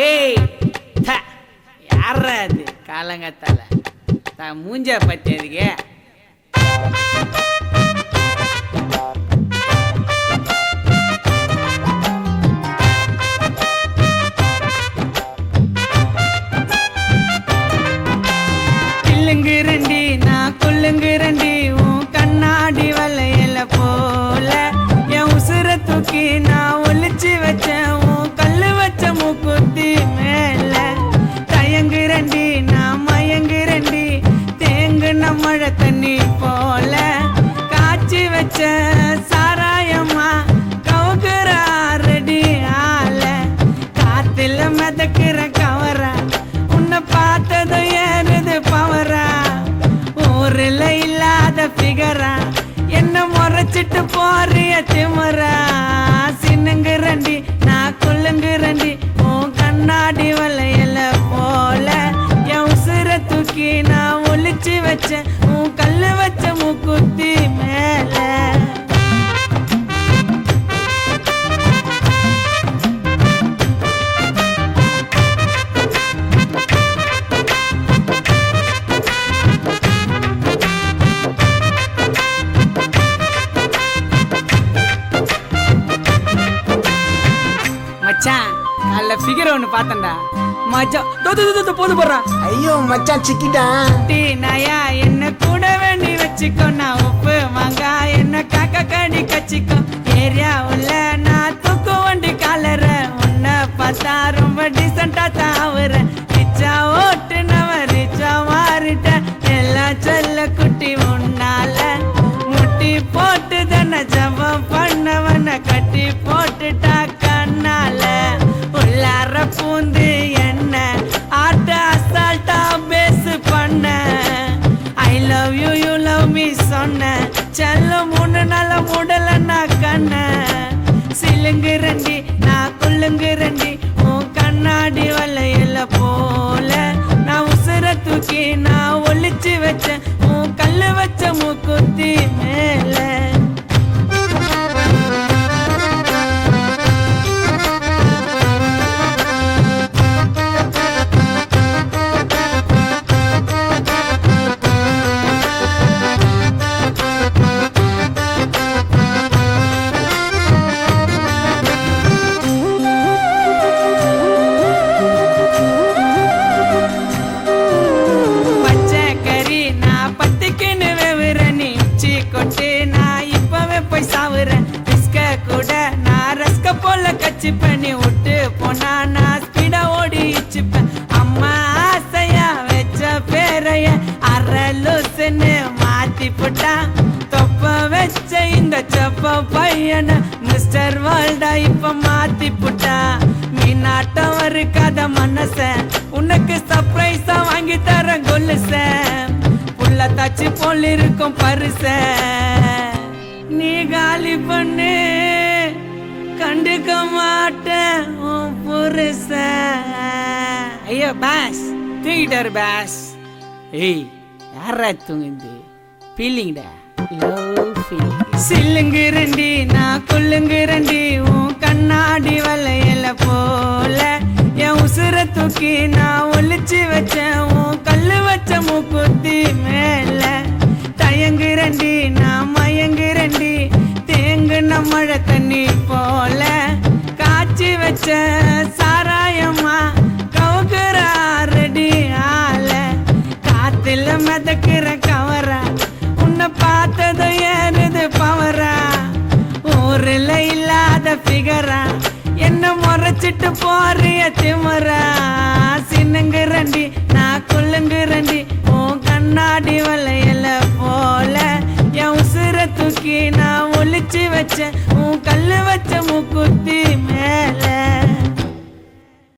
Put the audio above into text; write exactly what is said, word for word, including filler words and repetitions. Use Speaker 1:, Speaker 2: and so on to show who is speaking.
Speaker 1: டேய் யாரா அது காலங்கத்தால தான் மூஞ்ச பத்தி அதுக்கு கிள்ளுங்கிறண்டி நான் கொள்ளுங்கிறண்டி உன் கண்ணாடி வளையல போல என் உசுர தூக்கி நான் ஒளிச்சு வச்சேன் உன் கல்லு வச்ச மூக்குத்தி மேல தயங்குறண்டி நான் மயங்குறண்டி தேங்குன மழை தண்ணி போல காய்ச்சி வச்ச சாராயம்மா கவுக்குற ரெடி ஆல காத்துல மிதக்கிற கவரா உன்னை பார்த்ததும் ஏறுது பவரா ஊரில் இல்லாத பிகரா என்ன முறைச்சிட்டு போறிய திமுறா சின்னுங்கிறண்டி நான் கொள்ளுங்கிறண்டி உன் கண்ணாடி வளையல போல என் உசுர தூக்கி நான் ஒளிச்சு வச்சேன் உன் கல்லு வச்ச மூக்குத்தி மேல மச்சான் நல்ல ஃபிகர் ஒன்னு பார்த்தேன்டா மச்சான் தோது தோது போது போடுறான்
Speaker 2: ஐயோ மச்சான் சிக்கிட்டான்
Speaker 1: டீ நாயா என்ன கூட வேண்டி வச்சுக்கோ நான் உப்பு மாங்கா என்ன காக்கா கடி கச்சிக்கோ ஏரியா உள்ள நான் தூக்கு வண்டி காலற உன்னை பார்த்தா ரொம்ப டீசெண்டா தாவுறேன் ரிச்சா ஓட்டு நவ ரிச்சா மாறிட்டேன் எல்லாம் சொல்ல குட்டி உன்னால முட்டி போட்டு தானே ஜபம் பண்ணவன கட்டி போட்டுட்டா கண்ணால உள்ளார பூந்து என்ன ஆட்ட அசால்ட்டா பேசு பண்ண I love you you love me சொன்ன செல்ல மூணு நாள முடல நான் கண்ண சிலுங்குறண்டி நான் கொள்ளுங்குறண்டி உன் கண்ணாடி வளையல போல நான் உசுர தூக்கி நான் ஒளிச்சு வச்சேன் உன் கல்லு வச்ச மூக்குத்தி மேல கச்சி பண்ணி விட்டு போனா நான் ஸ்பீடா ஓடி இச்சுப்பேன் அம்மா ஆசையா வச்ச பேரைய அரலுசுன்னு மாத்தி போட்டான் தொப்ப வச்ச இந்த செப்ப பையனை மிஸ்டர் வேர்ல்டா இப்ப மாத்தி போட்டான் நீ நாட்டம் இருக்காத மனச உனக்கு சர்ப்ரைஸா வாங்கி தர கொலுச புள்ள தச்சு போல் இருக்கும் பரிச நீ காலி பண்ணு கண்டுக்க மாட்டேன் உன் புருஷ ஐயோ பாஸ் தூங்கிட்டாரு பாஸ் ஏய் யாரா தூங்குது ஃபீலிங்டா லவ் ஃபீலிங் சில்லுங்குறண்டி நான் கொள்ளுங்குறண்டி உன் கண்ணாடி வளையல போல என் உசுர தூக்கி நான் ஒளிச்சு வச்சேன் உன் கல்லு வச்ச மூக்குத்தி மேல தயங்குறண்டி நான் மயங்குறண்டி தேங்குன மழை தண்ணி போல காய்ச்சி வச்ச சாராயம்மா கவுக்குற ரெடி ஆல காத்துல மிதக்கிற கவரா உன்னை பார்த்ததும் ஏறுது பவரா ஊரில் இல்லாத பிகரா என்ன முறைச்சிட்டு போறிய திமுறா சின்னுங்கிறண்டி நான் கொள்ளுங்கிறண்டி உன் கண்ணாடி வளையல போல என் உசுர தூக்கி நான் ஒளிச்சு வச்சேன் உன் கல்லு வச்ச மூக்குத்தி மேல